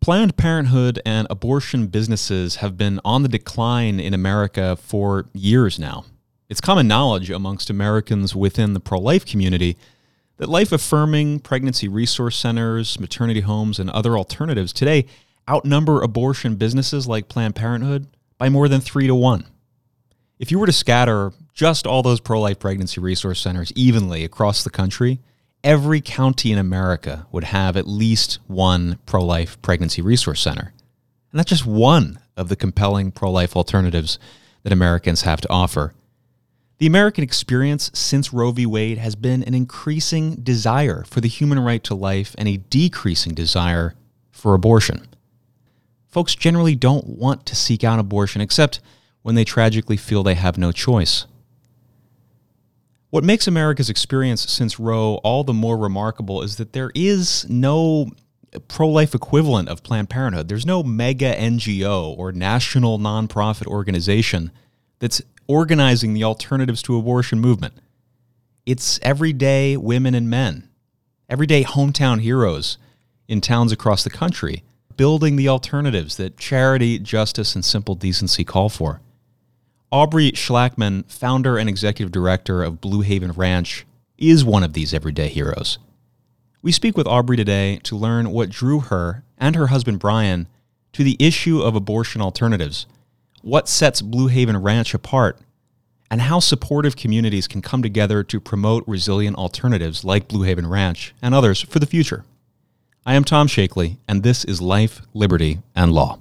Planned Parenthood and abortion businesses have been on the decline in America for years now. It's common knowledge amongst Americans within the pro-life community that life-affirming pregnancy resource centers, maternity homes, and other alternatives today outnumber abortion businesses like Planned Parenthood by more than 3-1. If you were to scatter just all those pro-life pregnancy resource centers evenly across the country, every county in America would have at least one pro-life pregnancy resource center. And that's just one of the compelling pro-life alternatives that Americans have to offer. The American experience since Roe v. Wade has been an increasing desire for the human right to life and a decreasing desire for abortion. Folks generally don't want to seek out abortion except when they tragically feel they have no choice. What makes America's experience since Roe all the more remarkable is that there is no pro-life equivalent of Planned Parenthood. There's no mega NGO or national nonprofit organization that's organizing the alternatives to abortion movement. It's everyday women and men, everyday hometown heroes in towns across the country, building the alternatives that charity, justice, and simple decency call for. Aubrey Schlachman, founder and executive director of Blue Haven Ranch, is one of these everyday heroes. We speak with Aubrey today to learn what drew her and her husband Brian to the issue of abortion alternatives, what sets Blue Haven Ranch apart, and how supportive communities can come together to promote resilient alternatives like Blue Haven Ranch and others for the future. I am Tom Shakely, and this is Life, Liberty, and Law.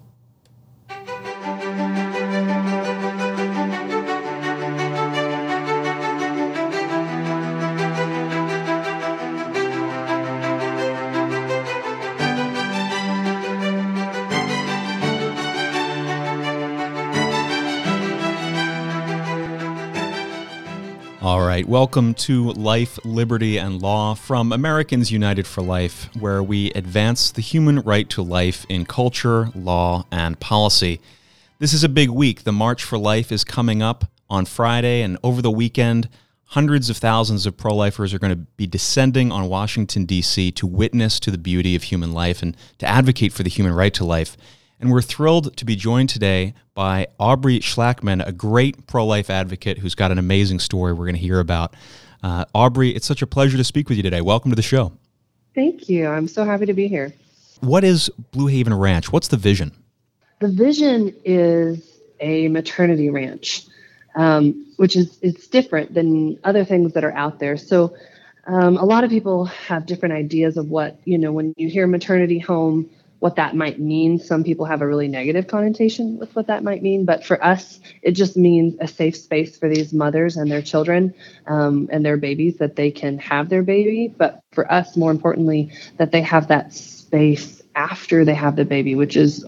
All right, welcome to Life, Liberty, and Law from Americans United for Life, where we advance the human right to life in culture, law, and policy. This is a big week. The March for Life is coming up on Friday, and over the weekend, hundreds of thousands of pro-lifers are going to be descending on Washington, D.C. to witness to the beauty of human life and to advocate for the human right to life. And we're thrilled to be joined today by Aubrey Schlachman, a great pro-life advocate who's got an amazing story we're going to hear about. Aubrey, it's such a pleasure to speak with you today. Welcome to the show. Thank you. I'm so happy to be here. What is Blue Haven Ranch? What's the vision? The vision is a maternity ranch, which is it's different than other things that are out there. So a lot of people have different ideas of what, when you hear maternity home, what that might mean. Some people have a really negative connotation with what that might mean. But for us, it just means a safe space for these mothers and their children and their babies, that they can have their baby. But for us, more importantly, that they have that space after they have the baby, which is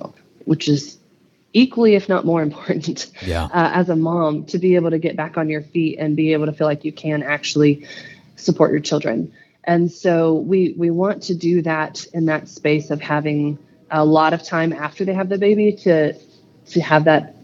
equally, if not more important, as a mom, to be able to get back on your feet and be able to feel like you can actually support your children. And so we want to do that in that space of having a lot of time after they have the baby to have that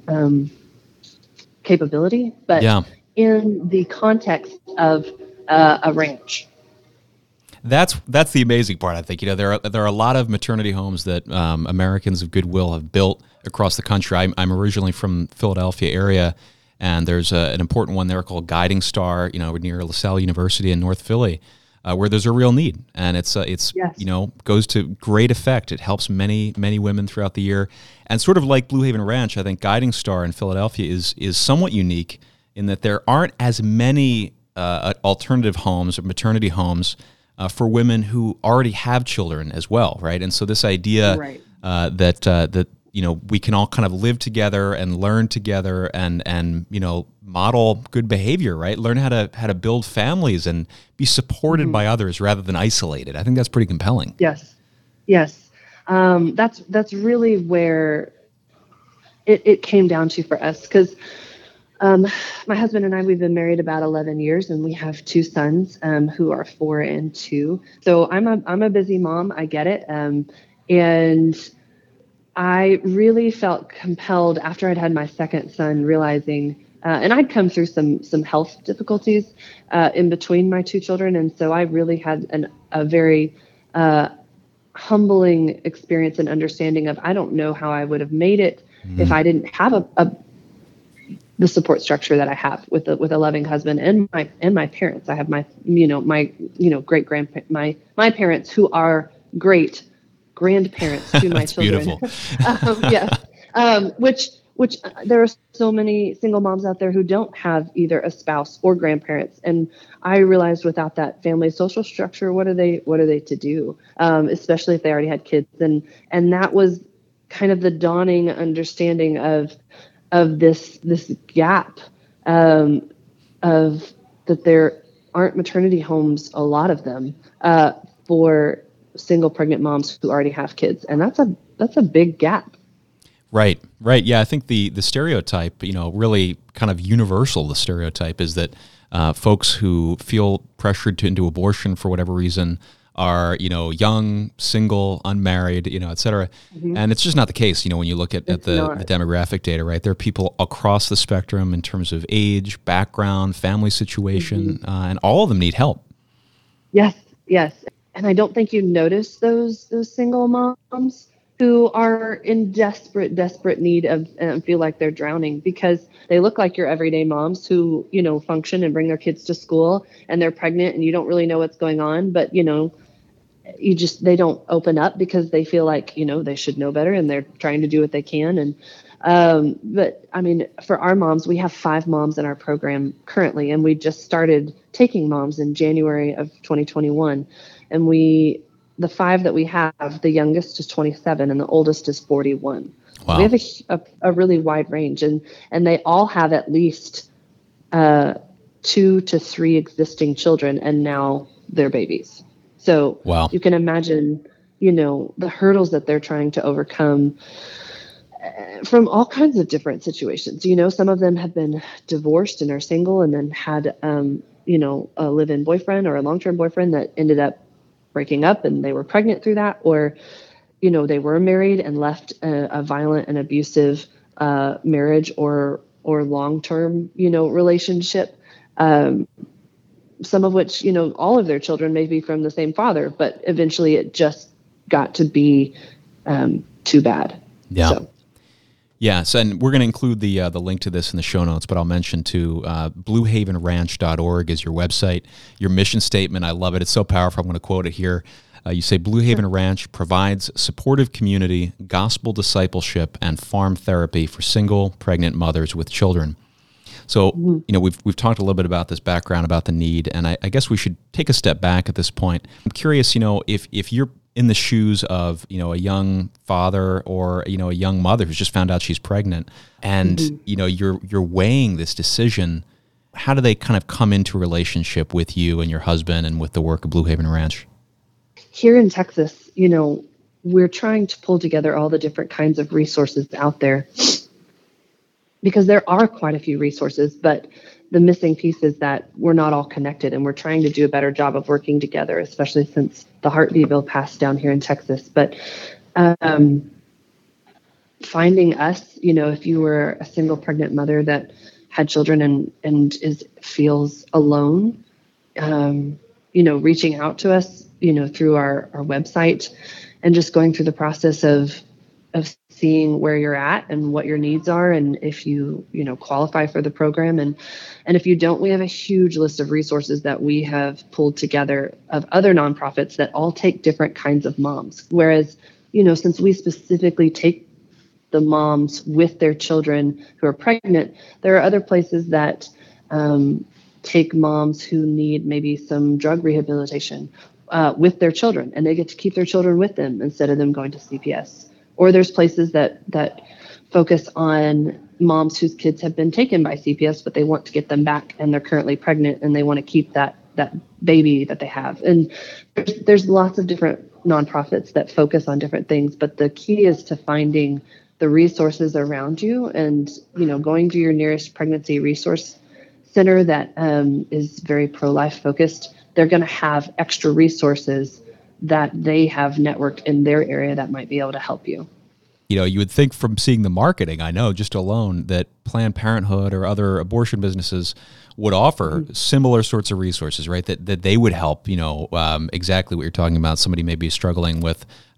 capability, but in the context of a ranch. That's the amazing part, I think. There are a lot of maternity homes that Americans of goodwill have built across the country. I'm originally from Philadelphia area, and there's an important one there called Guiding Star, near LaSalle University in North Philly. Where there's a real need, and it's goes to great effect. It helps many women throughout the year, and sort of like Blue Haven Ranch, I think Guiding Star in Philadelphia is somewhat unique in that there aren't as many alternative homes or maternity homes for women who already have children as well, right? And so this idea that we can all kind of live together and learn together and model good behavior, right? Learn how to build families and be supported by others rather than isolated. I think that's pretty compelling. Yes. That's really where it came down to for us, because my husband and I, we've been married about 11 years, and we have two sons who are 4 and 2. So I'm a busy mom. I get it. And I really felt compelled after I'd had my second son, realizing, and I'd come through some health difficulties in between my two children. And so I really had a very humbling experience and understanding of, I don't know how I would have made it if I didn't have the support structure that I have with a loving husband and my parents. I have my great my parents who are great grandparents to my children. Beautiful. Yes. Which there are so many single moms out there who don't have either a spouse or grandparents. And I realized without that family social structure, what are they to do? Especially if they already had kids. And that was kind of the dawning understanding of this gap, of that there aren't maternity homes, a lot of them, for single pregnant moms who already have kids. And that's a big gap. Right. Yeah, I think the stereotype, really kind of universal, the stereotype is that folks who feel pressured into abortion for whatever reason are, young, single, unmarried, et cetera. Mm-hmm. And it's just not the case, when you look at the demographic data, right? There are people across the spectrum in terms of age, background, family situation, and all of them need help. Yes. And I don't think you notice those single moms who are in desperate need of, and feel like they're drowning, because they look like your everyday moms who, function and bring their kids to school, and they're pregnant and you don't really know what's going on, but, they don't open up because they feel like, they should know better and they're trying to do what they can. And, but I mean, for our moms, we have 5 moms in our program currently, and we just started taking moms in January of 2021. And the 5 that we have, the youngest is 27 and the oldest is 41. Wow. We have a really wide range, and they all have at least 2 to 3 existing children, and now they're babies. So wow. You can imagine, the hurdles that they're trying to overcome from all kinds of different situations. Some of them have been divorced and are single, and then had, a live-in boyfriend or a long-term boyfriend that ended up breaking up and they were pregnant through that, or, they were married and left a violent and abusive marriage or long-term, relationship. Some of which, all of their children may be from the same father, but eventually it just got to be too bad. Yeah. So. Yeah, so, and we're going to include the link to this in the show notes, but I'll mention too, bluehavenranch.org is your website. Your mission statement, I love it. It's so powerful. I'm going to quote it here. You say, Blue Haven Ranch provides supportive community, gospel discipleship, and farm therapy for single, pregnant mothers with children. So, we've talked a little bit about this background, about the need, and I guess we should take a step back at this point. I'm curious, if you're in the shoes of, a young father or, a young mother who's just found out she's pregnant, and, you're weighing this decision, how do they kind of come into a relationship with you and your husband and with the work of Blue Haven Ranch? Here in Texas, we're trying to pull together all the different kinds of resources out there, because there are quite a few resources, but the missing piece is that we're not all connected, and we're trying to do a better job of working together, especially since the Heartbeat bill passed down here in Texas. But finding us, if you were a single pregnant mother that had children and feels alone, reaching out to us, through our website, and just going through the process of seeing where you're at and what your needs are, and if you qualify for the program, and if you don't, we have a huge list of resources that we have pulled together of other nonprofits that all take different kinds of moms. Whereas, since we specifically take the moms with their children who are pregnant, there are other places that take moms who need maybe some drug rehabilitation with their children, and they get to keep their children with them instead of them going to CPS. Or there's places that focus on moms whose kids have been taken by CPS, but they want to get them back, and they're currently pregnant, and they want to keep that baby that they have. And there's lots of different nonprofits that focus on different things, but the key is to finding the resources around you, and going to your nearest pregnancy resource center that is very pro-life focused. They're going to have extra resources that they have networked in their area that might be able to help you. You would think from seeing the marketing, I know, just alone, that Planned Parenthood or other abortion businesses would offer similar sorts of resources, right? That they would help, exactly what you're talking about. Somebody may be struggling with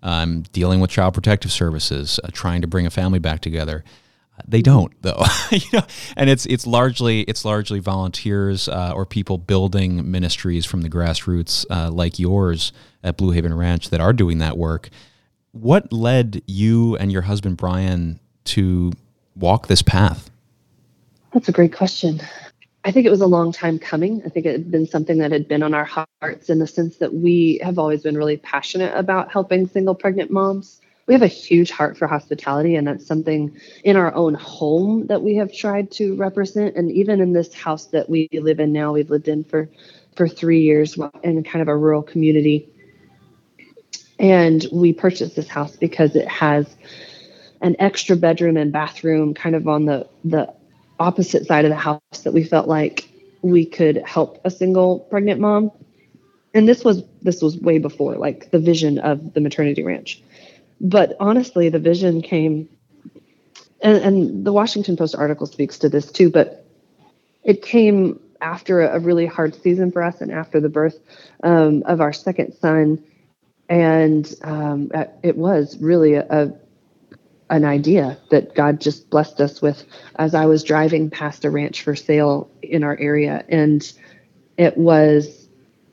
dealing with Child Protective Services, trying to bring a family back together. They don't, though. And it's largely volunteers or people building ministries from the grassroots, like yours at Blue Haven Ranch, that are doing that work. What led you and your husband Brian to walk this path? That's a great question. I think it was a long time coming. I think it had been something that had been on our hearts, in the sense that we have always been really passionate about helping single pregnant moms. We have a huge heart for hospitality, and that's something in our own home that we have tried to represent. And even in this house that we live in now, we've lived in for 3 years in kind of a rural community. And we purchased this house because it has an extra bedroom and bathroom kind of on the opposite side of the house that we felt like we could help a single pregnant mom. And this was way before like the vision of the maternity ranch. But honestly, the vision came, and the Washington Post article speaks to this too, but it came after a really hard season for us and after the birth of our second son. And it was really an idea that God just blessed us with as I was driving past a ranch for sale in our area. And it was,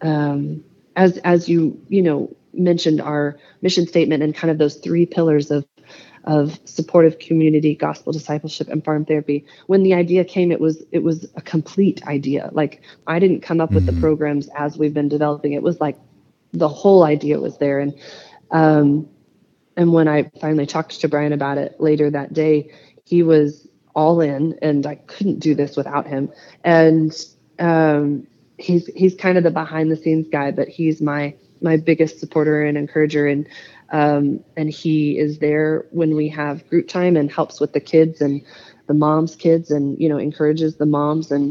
as you mentioned, our mission statement and kind of those 3 pillars of supportive community, gospel discipleship, and farm therapy. When the idea came, it was a complete idea. Like, I didn't come up with the programs as we've been developing. It was like the whole idea was there. And when I finally talked to Brian about it later that day, he was all in, and I couldn't do this without him. And he's kind of the behind the scenes guy, but he's my biggest supporter and encourager. And he is there when we have group time and helps with the kids and the moms' kids, and, encourages the moms. And,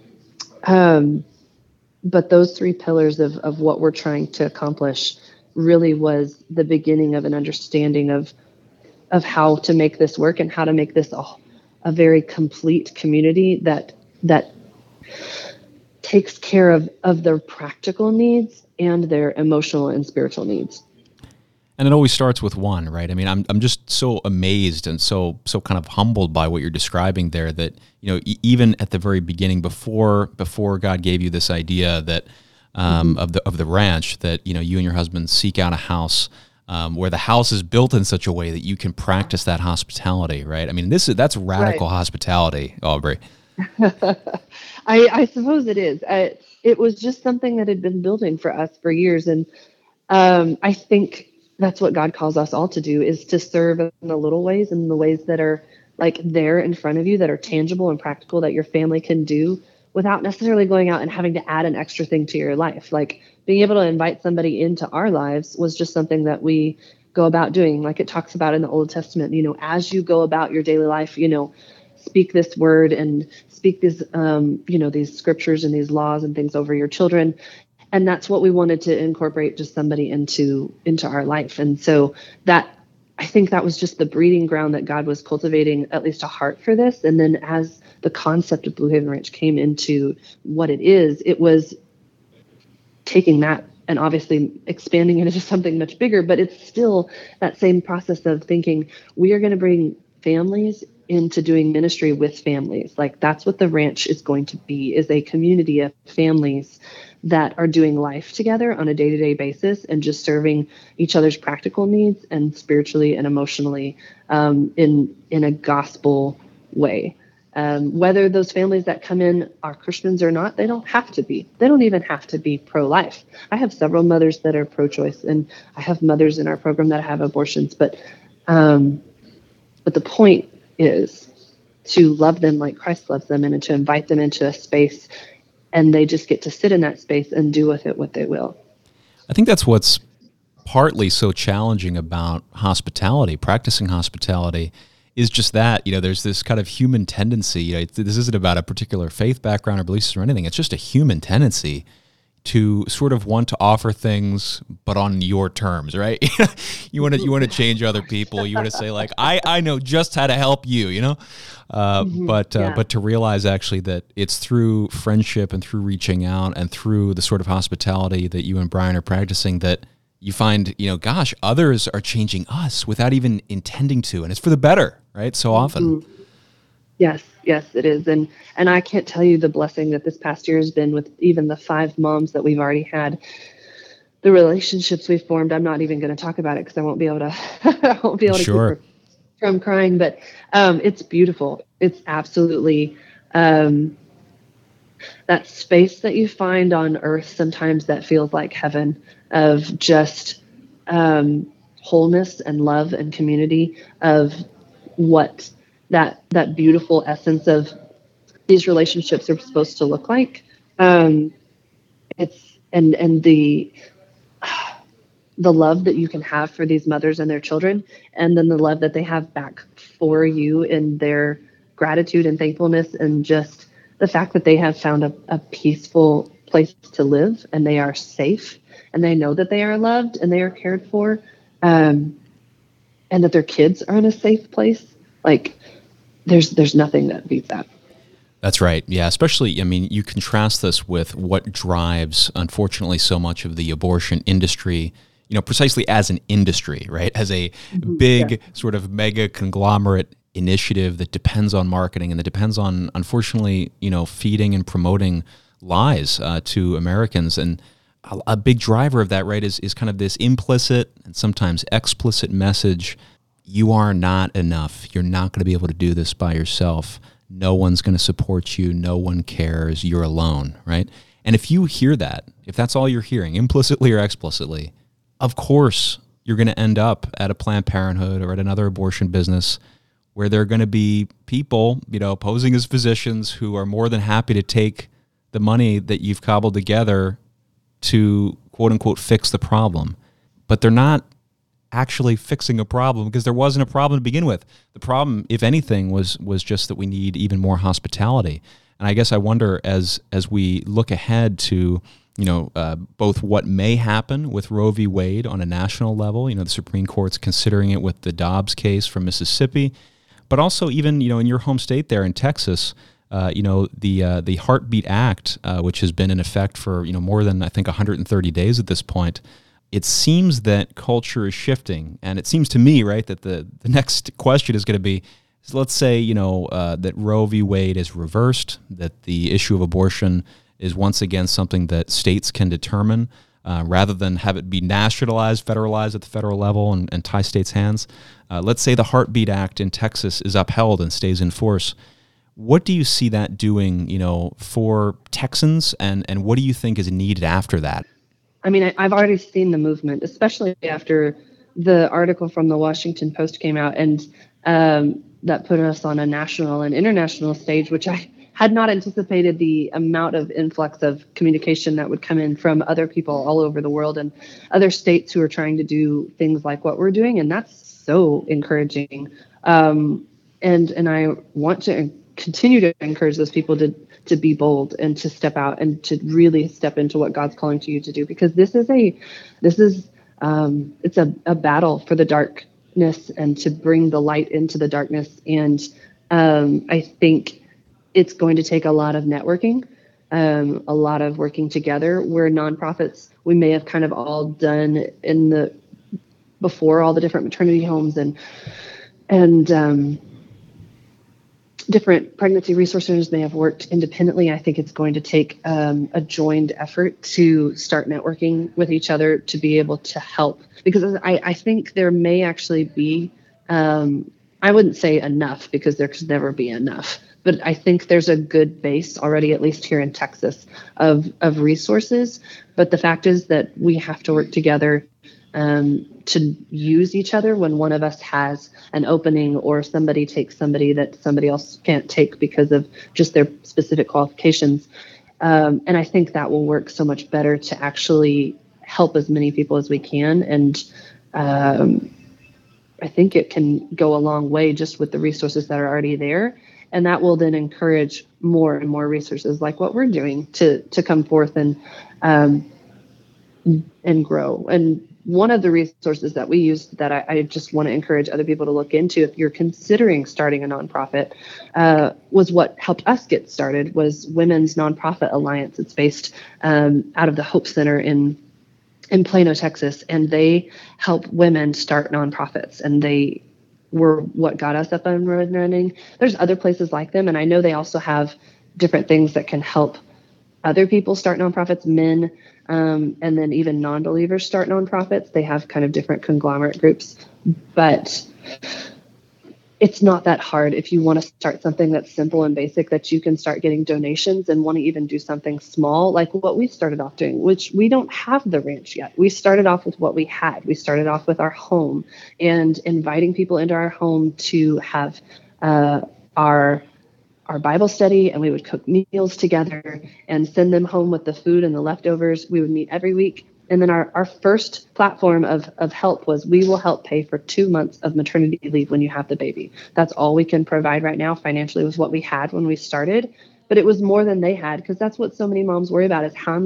but those 3 pillars of what we're trying to accomplish really was the beginning of an understanding of how to make this work and how to make this a very complete community that takes care of their practical needs and their emotional and spiritual needs. And it always starts with one, right? I mean, I'm just so amazed and so kind of humbled by what you're describing there, that, even at the very beginning, before God gave you this idea that of the ranch, that, you and your husband seek out a house where the house is built in such a way that you can practice that hospitality, right? I mean, that's radical hospitality, Aubrey. I suppose it is. It was just something that had been building for us for years. And I think that's what God calls us all to do, is to serve in the little ways, and the ways that are like there in front of you, that are tangible and practical, that your family can do without necessarily going out and having to add an extra thing to your life. Like, being able to invite somebody into our lives was just something that we go about doing. Like it talks about in the Old Testament, as you go about your daily life, speak this word and speak this, these scriptures and these laws and things over your children. And that's what we wanted to incorporate, just somebody into our life. And so I think that was just the breeding ground that God was cultivating at least a heart for this. And then as the concept of Blue Haven Ranch came into what it is, it was taking that and obviously expanding it into something much bigger. But it's still that same process of thinking, we are going to bring families into doing ministry with families. Like, that's what the ranch is going to be, is a community of families that are doing life together on a day-to-day basis and just serving each other's practical needs and spiritually and emotionally in a gospel way. Whether those families that come in are Christians or not, they don't have to be. They don't even have to be pro-life. I have several mothers that are pro-choice, and I have mothers in our program that have abortions. But the point is to love them like Christ loves them, and to invite them into a space, and they just get to sit in that space and do with it what they will. I think that's what's partly so challenging about hospitality, practicing hospitality, is just that, there's this kind of human tendency. This isn't about a particular faith background or beliefs or anything. It's just a human tendency to sort of want to offer things, but on your terms, right? You want to change other people. You want to say like, I know just how to help you, but to realize actually that it's through friendship and through reaching out and through the sort of hospitality that you and Brian are practicing that you find, gosh, others are changing us without even intending to. And it's for the better, right? So often. Mm-hmm. Yes, it is. And I can't tell you the blessing that this past year has been with even the 5 moms that we've already had, the relationships we've formed. I'm not even going to talk about it because I won't be able to, keep Sure. her from crying, but it's beautiful. It's absolutely, that space that you find on earth sometimes that feels like heaven, of just wholeness and love and community, of what that beautiful essence of these relationships are supposed to look like. It's and the love that you can have for these mothers and their children, and then the love that they have back for you in their gratitude and thankfulness, and just the fact that they have found a peaceful place to live, and they are safe, and they know that they are loved and they are cared for, and that their kids are in a safe place. Like, there's nothing that beats that. That's right. Yeah, especially, I mean, you contrast this with what drives, unfortunately, so much of the abortion industry, precisely as an industry, right? As a big sort of mega conglomerate initiative that depends on marketing and that depends on, unfortunately, feeding and promoting lies to Americans. And a big driver of that, right, is kind of this implicit and sometimes explicit message: you are not enough. You're not going to be able to do this by yourself. No one's going to support you. No one cares. You're alone, right? And if you hear that, if that's all you're hearing, implicitly or explicitly, of course you're going to end up at a Planned Parenthood or at another abortion business where there are going to be people, posing as physicians who are more than happy to take the money that you've cobbled together to, quote unquote, fix the problem. But they're not actually fixing a problem, because there wasn't a problem to begin with. The problem, if anything, was just that we need even more hospitality. And I guess I wonder, as we look ahead to both what may happen with Roe v. Wade on a national level, the Supreme Court's considering it with the Dobbs case from Mississippi, but also even in your home state there in Texas, the Heartbeat Act, which has been in effect for more than, I think, 130 days at this point. It seems that culture is shifting, and it seems to me, right, that the next question is going to be, so let's say, that Roe v. Wade is reversed, that the issue of abortion is once again something that states can determine, rather than have it be nationalized, federalized at the federal level and tie states' hands. Let's say the Heartbeat Act in Texas is upheld and stays in force. What do you see that doing, for Texans, and what do you think is needed after that? I mean, I've already seen the movement, especially after the article from the Washington Post came out, and that put us on a national and international stage, which I had not anticipated the amount of influx of communication that would come in from other people all over the world and other states who are trying to do things like what we're doing. And that's so encouraging. And I want to continue to encourage those people to be bold and to step out and to really step into what God's calling to you to do, because it's a battle for the darkness and to bring the light into the darkness. And I think it's going to take a lot of networking, a lot of working together. We're nonprofits. We may have kind of all done before all the different maternity homes and different pregnancy resource centers may have worked independently. I think it's going to take a joined effort to start networking with each other to be able to help, because I think there may actually be, I wouldn't say enough, because there could never be enough, but I think there's a good base already, at least here in Texas, of resources. But the fact is that we have to work together to use each other when one of us has an opening, or somebody takes somebody that somebody else can't take because of just their specific qualifications. And I think that will work so much better to actually help as many people as we can. And I think it can go a long way just with the resources that are already there. And that will then encourage more and more resources like what we're doing to come forth and grow. And one of the resources that we use that I just want to encourage other people to look into, if you're considering starting a nonprofit, was what helped us get started, was Women's Nonprofit Alliance. It's based out of the Hope Center in in Plano, Texas, and they help women start nonprofits, and they were what got us up and running. There's other places like them, and I know they also have different things that can help other people start nonprofits, men, and then even non-believers start nonprofits. They have kind of different conglomerate groups, but it's not that hard if you want to start something that's simple and basic, that you can start getting donations and want to even do something small like what we started off doing, which we don't have the ranch yet. We started off with what we had. We started off with our home and inviting people into our home to have our Bible study, and we would cook meals together and send them home with the food and the leftovers. We would meet every week. And then our first platform of help was, we will help pay for 2 months of maternity leave when you have the baby. That's all we can provide right now financially, was what we had when we started. But it was more than they had, because that's what so many moms worry about, is how am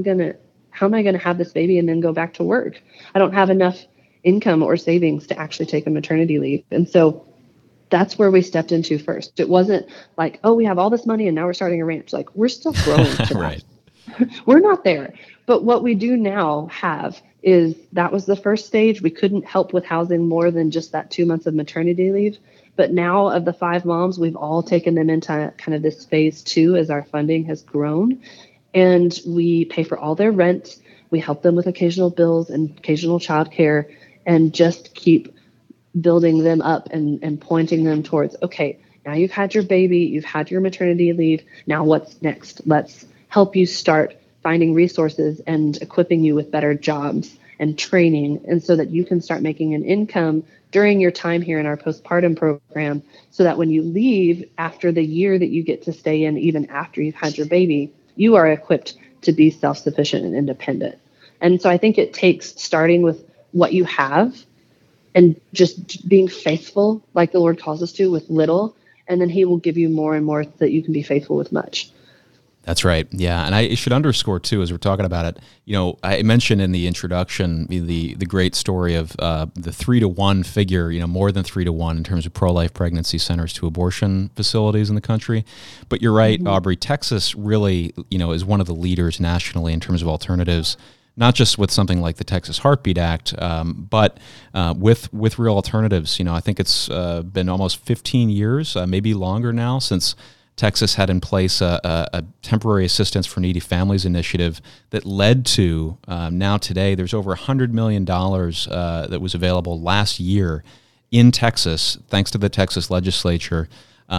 I going to have this baby and then go back to work? I don't have enough income or savings to actually take a maternity leave. And so that's where we stepped into first. It wasn't like, oh, we have all this money and now we're starting a ranch. Like, we're still growing to that. Right. We're not there. But what we do now have is, that was the first stage. We couldn't help with housing more than just that 2 months of maternity leave. But now, of the 5 moms, we've all taken them into kind of this phase 2 as our funding has grown. And we pay for all their rent. We help them with occasional bills and occasional childcare, and just keep building them up and pointing them towards, okay, now you've had your baby, you've had your maternity leave. Now what's next? Let's help you start finding resources and equipping you with better jobs and training, and so that you can start making an income during your time here in our postpartum program, so that when you leave after the year that you get to stay in, even after you've had your baby, you are equipped to be self-sufficient and independent. And so I think it takes starting with what you have and just being faithful, like the Lord calls us to, with little, and then He will give you more and more, so that you can be faithful with much. That's right. Yeah. And I should underscore too, as we're talking about it, I mentioned in the introduction the great story of the 3-to-1 figure, more than 3-to-1 in terms of pro-life pregnancy centers to abortion facilities in the country. But you're right, Aubrey, Texas really, is one of the leaders nationally in terms of alternatives, not just with something like the Texas Heartbeat Act, but with real alternatives. I think it's been almost 15 years, maybe longer now, since Texas had in place a temporary assistance for needy families initiative that led to, now today, there's over $100 million that was available last year in Texas, thanks to the Texas legislature,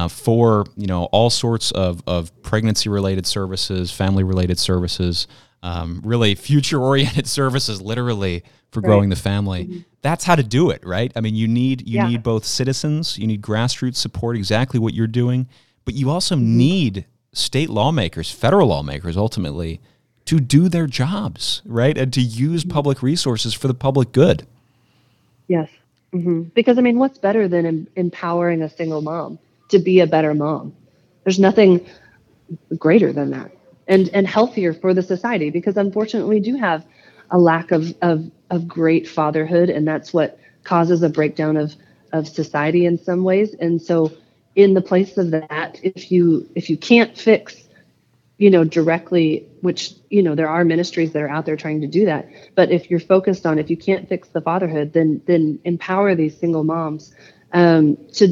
for all sorts of pregnancy-related services, family-related services, really future-oriented services, literally, for growing the family. Mm-hmm. That's how to do it, right? I mean, you need both citizens, you need grassroots support, exactly what you're doing, but you also need state lawmakers, federal lawmakers, ultimately, to do their jobs, right? And to use public resources for the public good. Yes. Mm-hmm. Because, what's better than empowering a single mom to be a better mom? There's nothing greater than that. And healthier for the society, because unfortunately we do have a lack of great fatherhood, and that's what causes a breakdown of society in some ways. And so in the place of that, if you can't fix, directly, which, there are ministries that are out there trying to do that. But if you're focused on, if you can't fix the fatherhood, then empower these single moms to.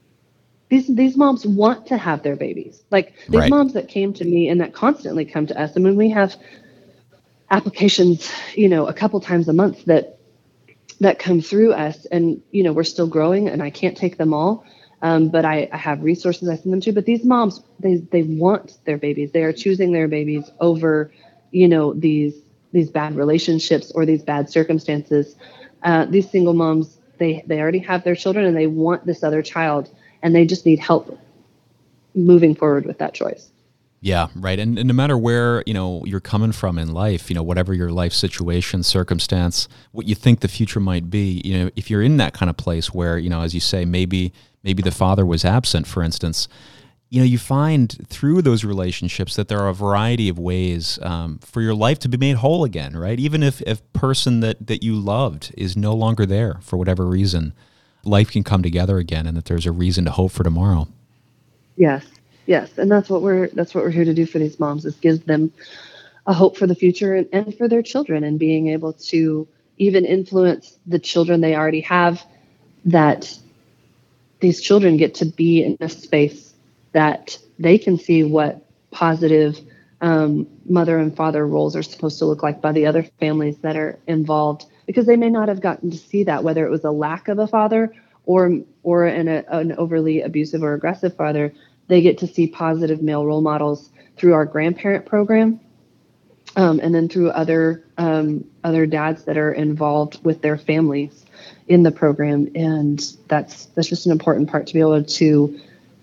These moms want to have their babies. Like these moms that came to me and that constantly come to us. We have applications, a couple times a month that come through us, and, we're still growing, and I can't take them all. But I have resources I send them to. But these moms, they want their babies. They are choosing their babies over, these bad relationships or these bad circumstances. These single moms, they already have their children, and they want this other child, and they just need help moving forward with that choice. Yeah, right. And no matter where, you're coming from in life, whatever your life situation, circumstance, what you think the future might be, if you're in that kind of place where, as you say, maybe the father was absent, for instance, you find through those relationships that there are a variety of ways for your life to be made whole again, right? Even if a person that you loved is no longer there for whatever reason, life can come together again, and that there's a reason to hope for tomorrow. Yes, and that's what we're here to do for these moms, is give them a hope for the future and for their children, and being able to even influence the children they already have, that these children get to be in a space that they can see what positive mother and father roles are supposed to look like by the other families that are involved, because they may not have gotten to see that, whether it was a lack of a father or an overly abusive or aggressive father. They get to see positive male role models through our grandparent program, and then through other dads that are involved with their families in the program. And that's just an important part, to be able to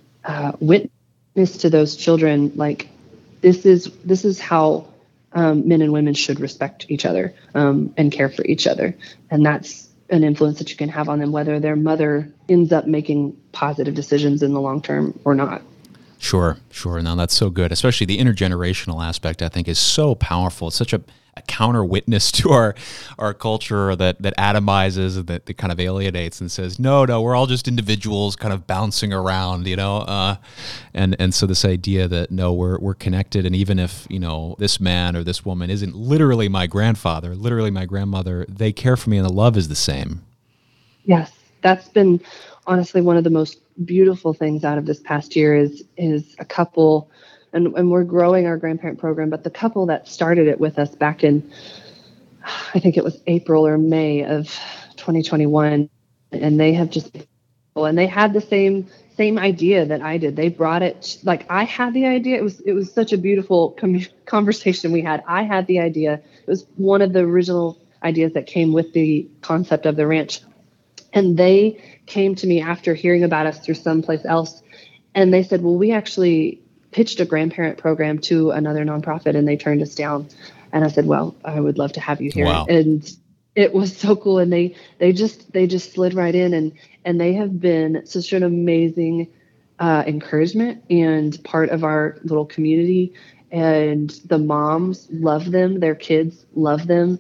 witness to those children, like, this is how men and women should respect each other, and care for each other. And that's an influence that you can have on them, whether their mother ends up making positive decisions in the long term or not. Sure. Now that's so good, especially the intergenerational aspect, I think, is so powerful. It's such a counter witness to our culture that atomizes, that kind of alienates and says, no, we're all just individuals kind of bouncing around, and so this idea that, no, we're connected. And even if, this man or this woman isn't literally my grandfather, literally my grandmother, they care for me and the love is the same. Yes, that's been honestly one of the most beautiful things out of this past year is a couple, and we're growing our grandparent program, but the couple that started it with us back in, I think it was April or May of 2021, and they have just, and they had the same idea that I did. They brought it, like, I had the idea. It was such a beautiful conversation we had. I had the idea. It was one of the original ideas that came with the concept of the ranch. And they came to me after hearing about us through someplace else, and they said, well, we actually pitched a grandparent program to another nonprofit, and they turned us down. And I said, well, I would love to have you here. Wow. And it was so cool. And they just slid right in, and they have been such an amazing encouragement and part of our little community. And the moms love them. Their kids love them.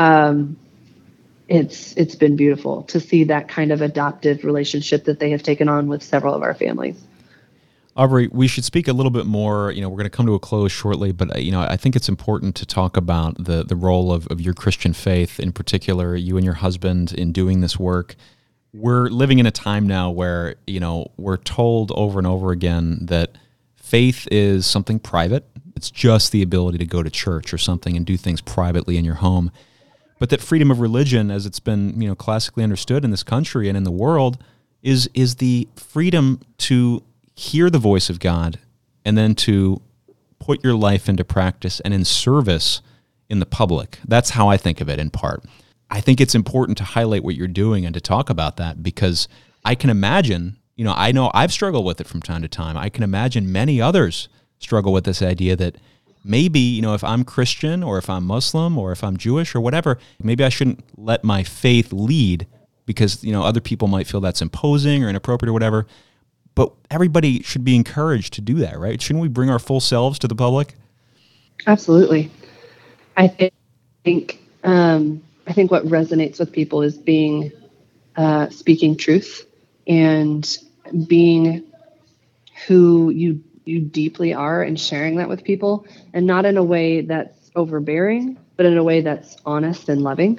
It's been beautiful to see that kind of adoptive relationship that they have taken on with several of our families. Aubrey, we should speak a little bit more. We're going to come to a close shortly, but I think it's important to talk about the role of your Christian faith, in particular, you and your husband, in doing this work. We're living in a time now where, we're told over and over again that faith is something private. It's just the ability to go to church or something and do things privately in your home. But that freedom of religion, as it's been, classically understood in this country and in the world, is the freedom to hear the voice of God and then to put your life into practice and in service in the public. That's how I think of it, in part. I think it's important to highlight what you're doing and to talk about that, because I can imagine, I know I've struggled with it from time to time. I can imagine many others struggle with this idea that maybe, if I'm Christian or if I'm Muslim or if I'm Jewish or whatever, maybe I shouldn't let my faith lead because, other people might feel that's imposing or inappropriate or whatever. But everybody should be encouraged to do that, right? Shouldn't we bring our full selves to the public? Absolutely. I think what resonates with people is speaking truth and being who you deeply are, and sharing that with people, and not in a way that's overbearing, but in a way that's honest and loving.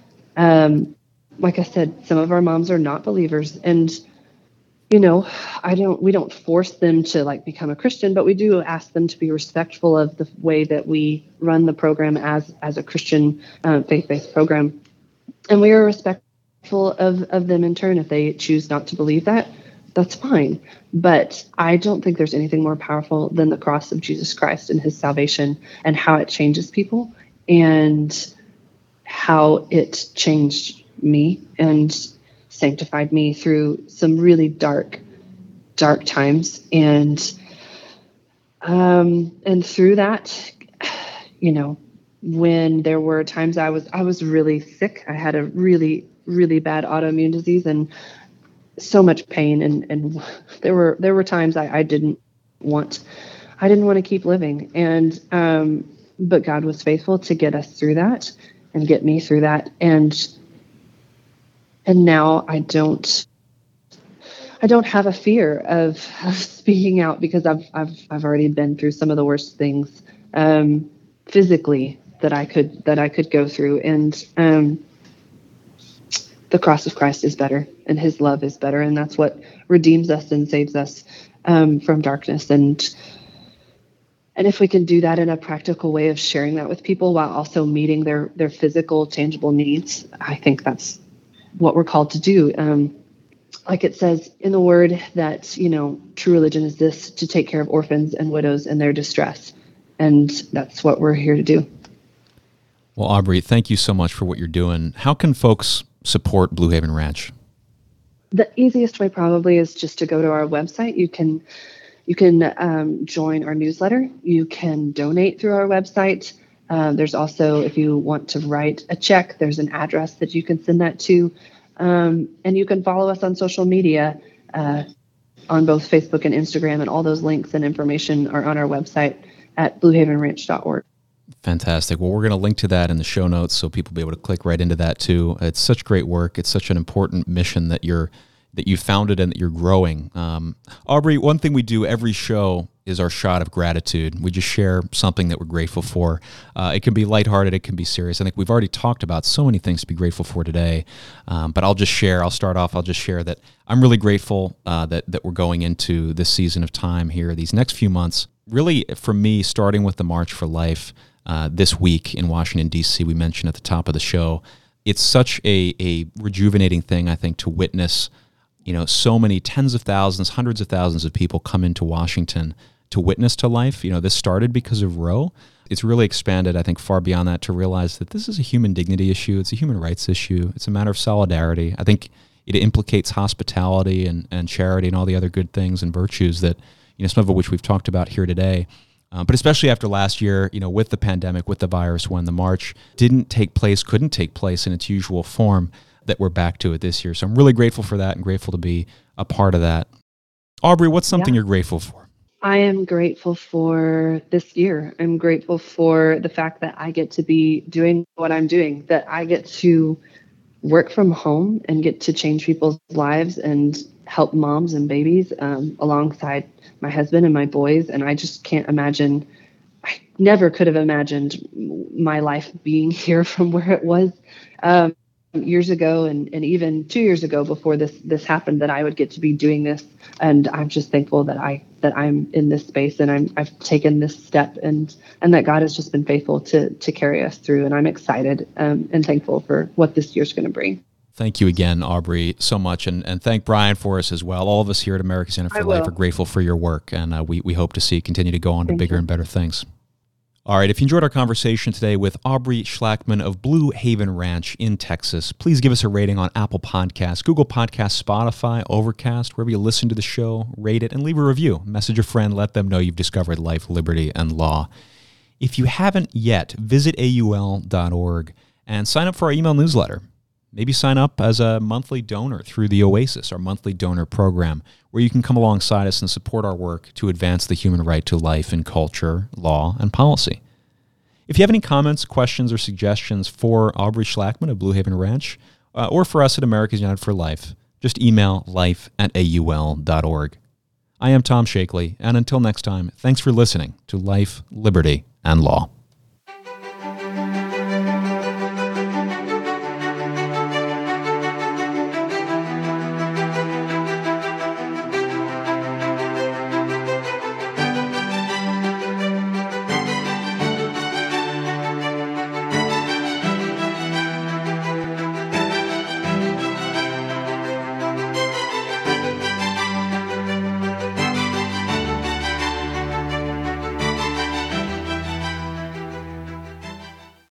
Like I said, some of our moms are not believers, and we don't force them to become a Christian, but we do ask them to be respectful of the way that we run the program as a Christian faith-based program. And we are respectful of them in turn. If they choose not to believe that, that's fine. But I don't think there's anything more powerful than the cross of Jesus Christ and his salvation, and how it changes people, and how it changed me and sanctified me through some really dark times. And through that, when there were times I was really sick, I had a really, really bad autoimmune disease and so much pain. And there were times I didn't want to keep living. But God was faithful to get us through that and get me through that. And now I don't have a fear of speaking out, because I've already been through some of the worst things physically that I could go through. And the cross of Christ is better, and his love is better. And that's what redeems us and saves us from darkness. And if we can do that in a practical way of sharing that with people while also meeting their physical, tangible needs, I think that's what we're called to do. Like it says in the word that, true religion is this, to take care of orphans and widows in their distress. And that's what we're here to do. Well, Aubrey, thank you so much for what you're doing. How can folks support Blue Haven Ranch? The easiest way probably is just to go to our website. You can join our newsletter. You can donate through our website. There's also, if you want to write a check, there's an address that you can send that to. And you can follow us on social media on both Facebook and Instagram, and all those links and information are on our website at bluehavenranch.org. Fantastic. Well, we're going to link to that in the show notes so people will be able to click right into that too. It's such great work. It's such an important mission that you founded and that you're growing. Aubrey, one thing we do every show is our shot of gratitude. We just share something that we're grateful for. It can be lighthearted. It can be serious. I think we've already talked about so many things to be grateful for today. But I'll just share that I'm really grateful that we're going into this season of time here, these next few months. Really, for me, starting with the March for Life this week in Washington, D.C., we mentioned at the top of the show, it's such a rejuvenating thing, I think, to witness so many tens of thousands, hundreds of thousands of people come into Washington to witness to life. This started because of Roe. It's really expanded, I think, far beyond that to realize that this is a human dignity issue. It's a human rights issue. It's a matter of solidarity. I think it implicates hospitality and charity and all the other good things and virtues that, some of which we've talked about here today. But especially after last year, with the pandemic, with the virus, when the march couldn't take place in its usual form, that we're back to it this year. So I'm really grateful for that and grateful to be a part of that. Aubrey, what's something you're grateful for? I am grateful for this year. I'm grateful for the fact that I get to be doing what I'm doing, that I get to work from home and get to change people's lives and help moms and babies alongside my husband and my boys. And I just can't imagine, I never could have imagined my life being here from where it was years ago and even 2 years ago before this happened, that I would get to be doing this. And I'm just thankful that I'm in this space and I've taken this step and that God has just been faithful to carry us through. And I'm excited and thankful for what this year's going to bring. Thank you again, Aubrey, so much. And thank Brian for us as well. All of us here at America's Center for Life are grateful for your work. And we hope to see you continue to go on to bigger and better things. All right, if you enjoyed our conversation today with Aubrey Schlackman of Blue Haven Ranch in Texas, please give us a rating on Apple Podcasts, Google Podcasts, Spotify, Overcast, wherever you listen to the show. Rate it and leave a review. Message a friend. Let them know you've discovered life, liberty, and law. If you haven't yet, visit AUL.org and sign up for our email newsletter. Maybe sign up as a monthly donor through the Oasis, our monthly donor program, where you can come alongside us and support our work to advance the human right to life in culture, law, and policy. If you have any comments, questions, or suggestions for Aubrey Schlackman of Blue Haven Ranch, or for us at America's United for Life, just email life@aul.org. I am Tom Shakely, and until next time, thanks for listening to Life, Liberty, and Law.